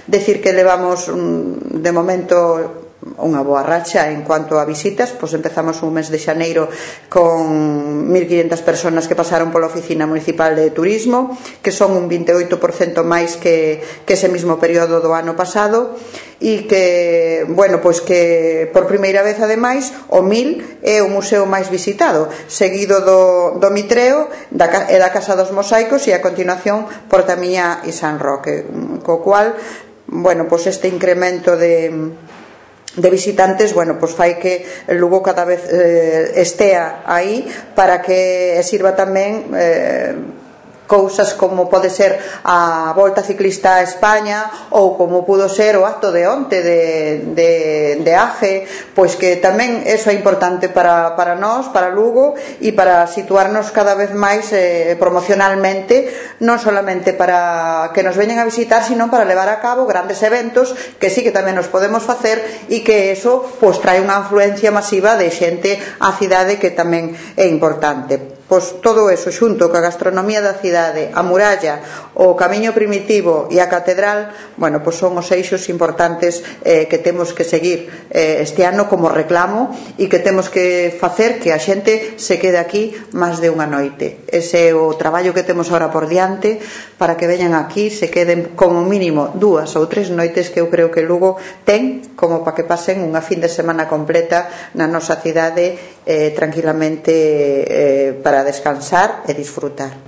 Decir que levamos de momento unha boa racha en cuanto a visitas, pois empezamos un mes de xaneiro con 1.500 personas que pasaron pola Oficina Municipal de Turismo, que son un 28% máis que ese mismo período do ano pasado, e que, bueno, pois que por primeira vez ademais o Mil é o museo máis visitado, seguido do Mitreo e da Casa dos Mosaicos, e a continuación Portamiñá e San Roque, co cual, bueno, pois este incremento de visitantes, bueno, pois fai que Lugo cada vez estea aí para que sirva tamén cousas como pode ser a Volta Ciclista a España, ou como pudo ser o acto de onte de AGE, pois que tamén eso é importante para nós, para Lugo, e para situarnos cada vez máis promocionalmente, non solamente para que nos veñan a visitar, sino para levar a cabo grandes eventos que sí que tamén nos podemos facer, e que eso pois trae unha afluencia masiva de xente á cidade, que tamén é importante. Pois todo eso xunto coa gastronomía da cidade, a muralla, o camiño primitivo e a catedral, bueno, pois son os eixos importantes que temos que seguir este ano como reclamo, e que temos que facer que a xente se quede aquí máis de unha noite. Ese é o traballo que temos agora por diante, para que veñan aquí, se queden como mínimo 2 ou 3 noites, que eu creo que Lugo ten como para que pasen unha fin de semana completa na nosa cidade tranquilamente, para descansar e disfrutar.